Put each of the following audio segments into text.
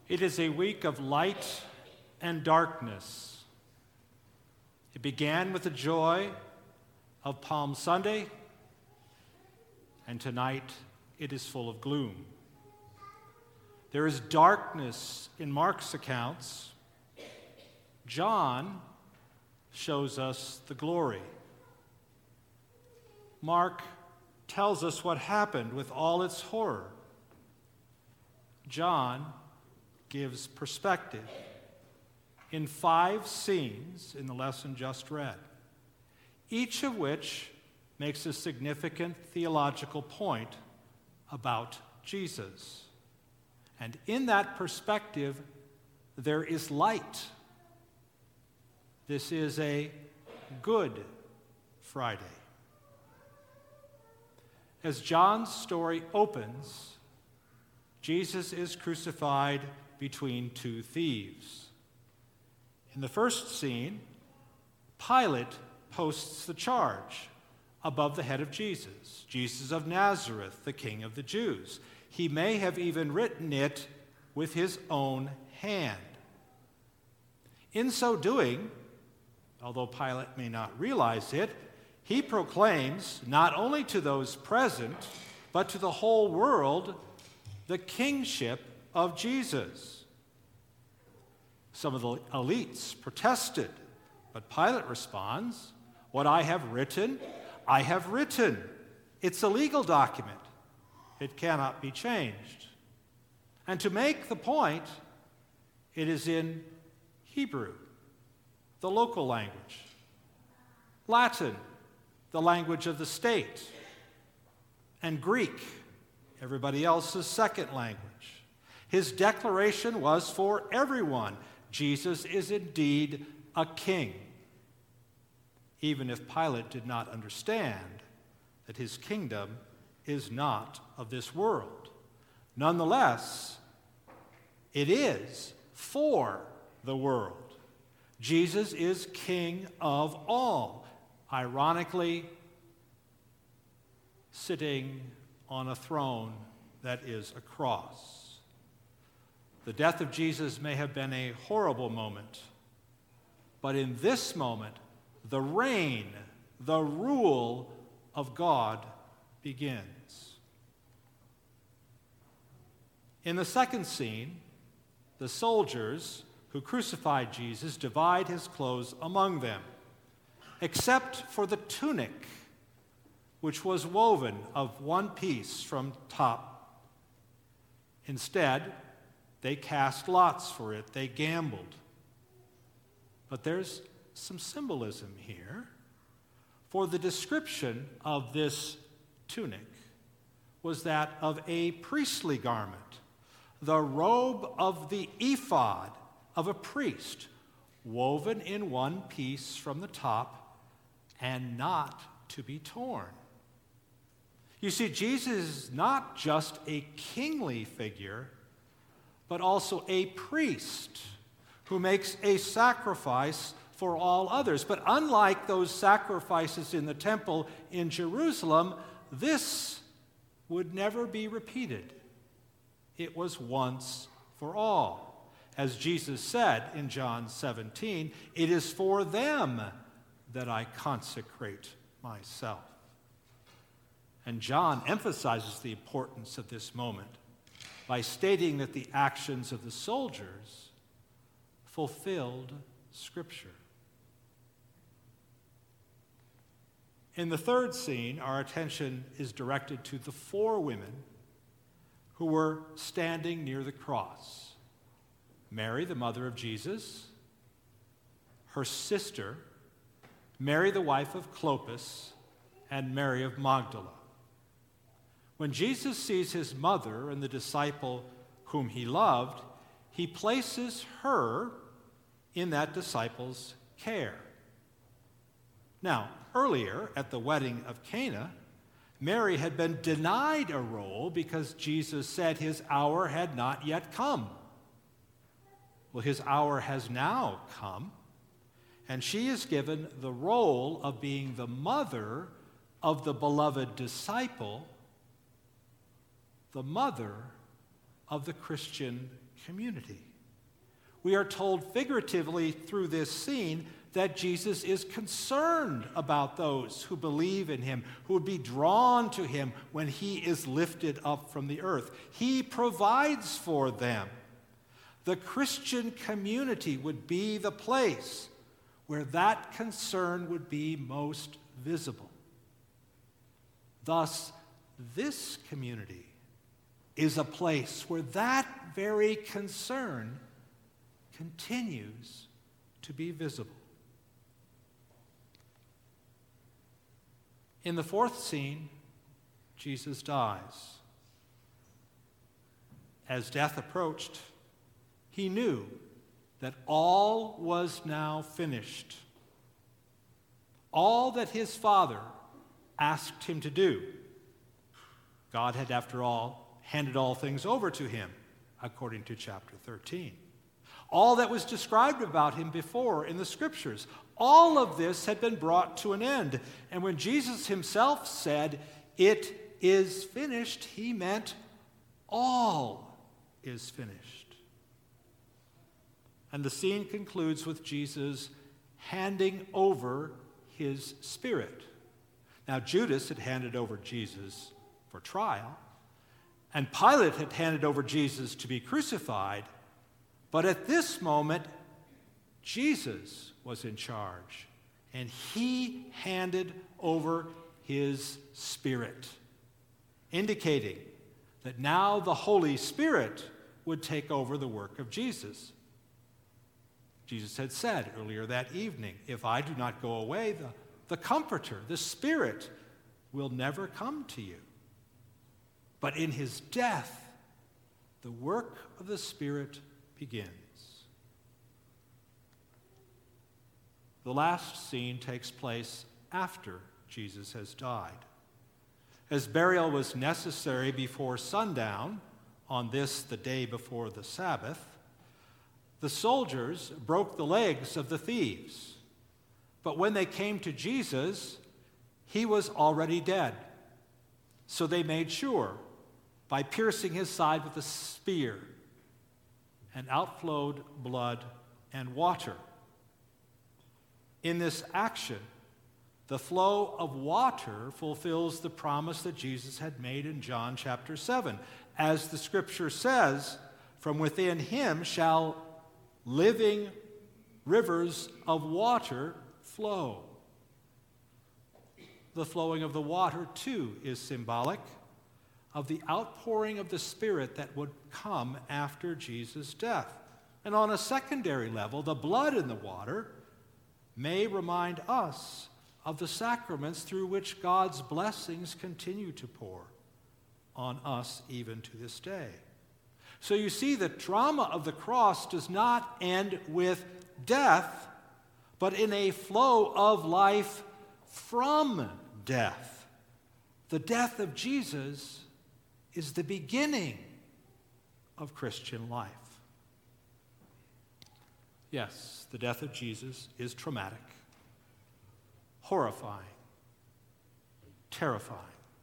It is a week of light and darkness. It began with the joy of Palm Sunday, and tonight it is full of gloom. There is darkness in Mark's accounts. John shows us the glory. Mark tells us what happened with all its horror. John gives perspective in 5 scenes in the lesson just read, each of which makes a significant theological point about Jesus. And in that perspective, there is light. This is a Good Friday. As John's story opens, Jesus is crucified between 2 thieves. In the first scene, Pilate posts the charge above the head of Jesus, Jesus of Nazareth, the King of the Jews. He may have even written it with his own hand. In so doing, although Pilate may not realize it, he proclaims not only to those present, but to the whole world, the kingship of Jesus. Some of the elites protested, but Pilate responds, "What I have written, I have written." It's a legal document. It cannot be changed. And to make the point, it is in Hebrew, the local language, Latin, the language of the state, and Greek, everybody else's second language. His declaration was for everyone. Jesus is indeed a king, even if Pilate did not understand that his kingdom is not of this world. Nonetheless, it is for the world. Jesus is king of all, ironically, sitting on a throne that is a cross. The death of Jesus may have been a horrible moment, but in this moment, the reign, the rule of God begins. In the second scene, the soldiers who crucified Jesus divide his clothes among them, except for the tunic, which was woven of one piece from top. Instead, they cast lots for it. They gambled. But there's some symbolism here, for the description of this tunic was that of a priestly garment, the robe of the ephod of a priest, woven in one piece from the top and not to be torn. You see, Jesus is not just a kingly figure, but also a priest who makes a sacrifice for all others. But unlike those sacrifices in the temple in Jerusalem, this would never be repeated. It was once for all. As Jesus said in John 17, "It is for them that I consecrate myself." And John emphasizes the importance of this moment by stating that the actions of the soldiers fulfilled Scripture. In the third scene, our attention is directed to the 4 women who were standing near the cross. Mary, the mother of Jesus, her sister, Mary, the wife of Clopas, and Mary of Magdala. When Jesus sees his mother and the disciple whom he loved, he places her in that disciple's care. Now, earlier at the wedding of Cana, Mary had been denied a role because Jesus said his hour had not yet come. Well, his hour has now come, and she is given the role of being the mother of the beloved disciple, the mother of the Christian community. We are told figuratively through this scene that Jesus is concerned about those who believe in him, who would be drawn to him when he is lifted up from the earth. He provides for them. The Christian community would be the place where that concern would be most visible. Thus, this community is a place where that very concern continues to be visible. In the fourth scene, Jesus dies. As death approached, he knew that all was now finished. All that his Father asked him to do. God had, after all, handed all things over to him, according to chapter 13. All that was described about him before in the Scriptures, all of this had been brought to an end. And when Jesus himself said, "It is finished," he meant all is finished. And the scene concludes with Jesus handing over his spirit. Now, Judas had handed over Jesus for trial, and Pilate had handed over Jesus to be crucified, but at this moment, Jesus was in charge, and he handed over his spirit, indicating that now the Holy Spirit would take over the work of Jesus. Jesus had said earlier that evening, "If I do not go away, the Comforter, the Spirit, will never come to you." But in his death, the work of the Spirit begins. The last scene takes place after Jesus has died. As burial was necessary before sundown, on this, the day before the Sabbath, the soldiers broke the legs of the thieves. But when they came to Jesus, he was already dead. So they made sure by piercing his side with a spear, and outflowed blood and water. In this action, the flow of water fulfills the promise that Jesus had made in John chapter 7. As the Scripture says, "From within him shall living rivers of water flow." The flowing of the water, too, is symbolic of the outpouring of the Spirit that would come after Jesus' death. And on a secondary level, the blood in the water may remind us of the sacraments through which God's blessings continue to pour on us even to this day. So you see, the drama of the cross does not end with death, but in a flow of life from death. The death of Jesus is the beginning of Christian life. Yes, the death of Jesus is traumatic, horrifying, terrifying.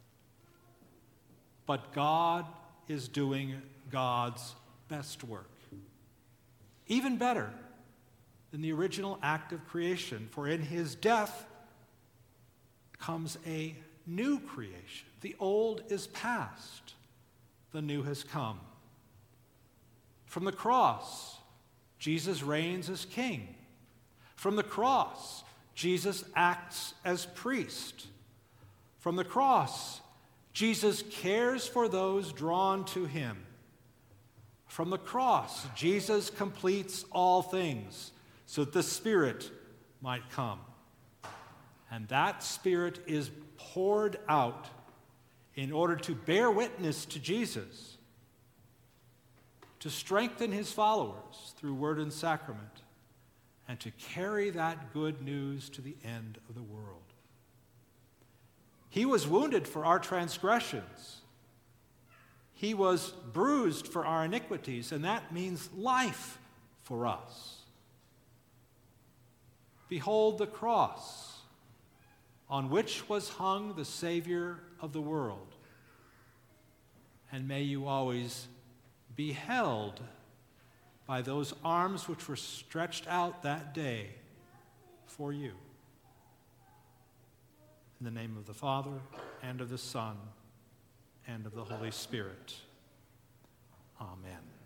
But God is doing God's best work, even better than the original act of creation, for in his death comes a new creation. The old is past, the new has come. From the cross, Jesus reigns as king. From the cross, Jesus acts as priest. From the cross, Jesus cares for those drawn to him. From the cross, Jesus completes all things so that the Spirit might come. And that Spirit is poured out in order to bear witness to Jesus, to strengthen his followers through word and sacrament, and to carry that good news to the end of the world. He was wounded for our transgressions. He was bruised for our iniquities, and that means life for us. Behold the cross on which was hung the Savior of the world. And may you always be held by those arms which were stretched out that day for you. In the name of the Father, and of the Son, and of the Holy Spirit. Amen.